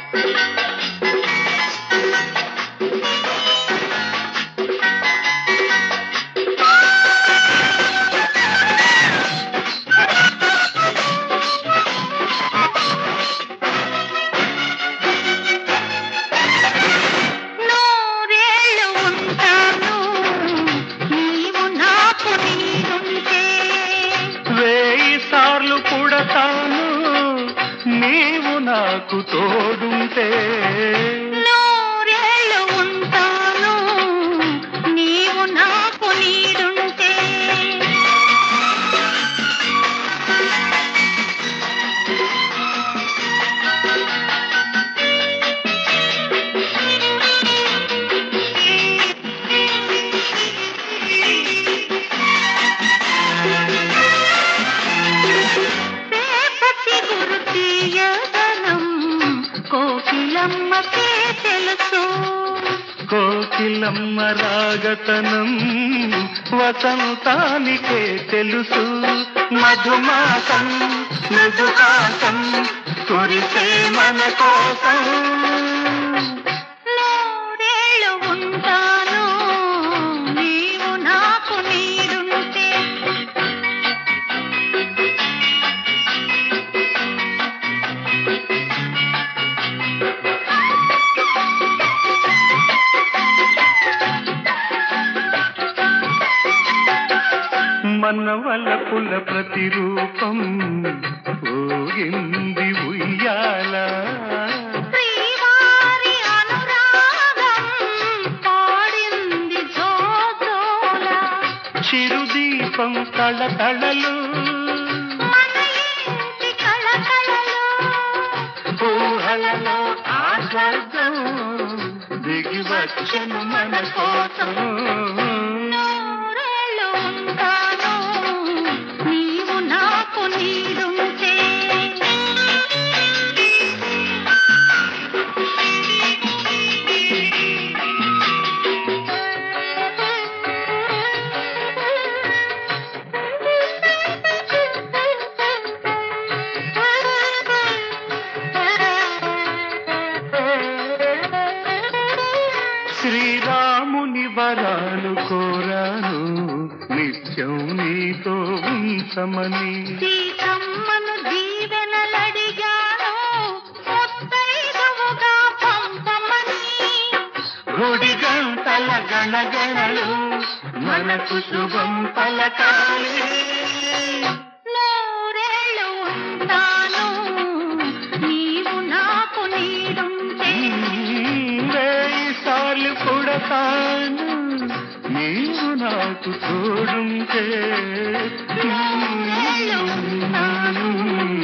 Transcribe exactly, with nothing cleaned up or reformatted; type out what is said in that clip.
పుడతాను నీవు నాకు తోడుంటే, నూరేళ్ళు ఉంటాను నీవు నాకు నీడుంటే. కోకిలమ్మకే తెలుసు, కోకిలమ్మ రాగతనం వసంతానికే తెలుసు. మధుమాసం మృదుకాసం కురిసే మన కోసం, నూరేళ్ళు ఉంటాను నీవు నాకు నీడుంటే. మన వలపుల ప్రతిరూపం ఊగింది ఉయ్యాల, శ్రీవారి అనురాగం పాడింది జోజోల. చిరుదీపం తళతళలు మన ఇంటి కళకళలు, ఊహలలో ఆ స్వర్గం దిగి వచ్చెను మన కోసం. నూరేళ్ళు ఉంటాను నీవు నాకు నీడుంటే. శ్రీరాముని వరాలు కోరాను నిత్యం నీతో ఉంచమని, సీతమ్మను దీవెనలడిగాను ముత్తైదువుగా పంపమని. గుడి గంటల గణగణలు మనకు శుభం పలకాలి. నూరేళ్ళు ఉంటాను నీవు నాకు నీడుంటే. వేయిసార్లు పుడతాను నీవు నాకు తోడుంటే. నూరేళ్ళు ఉంటాను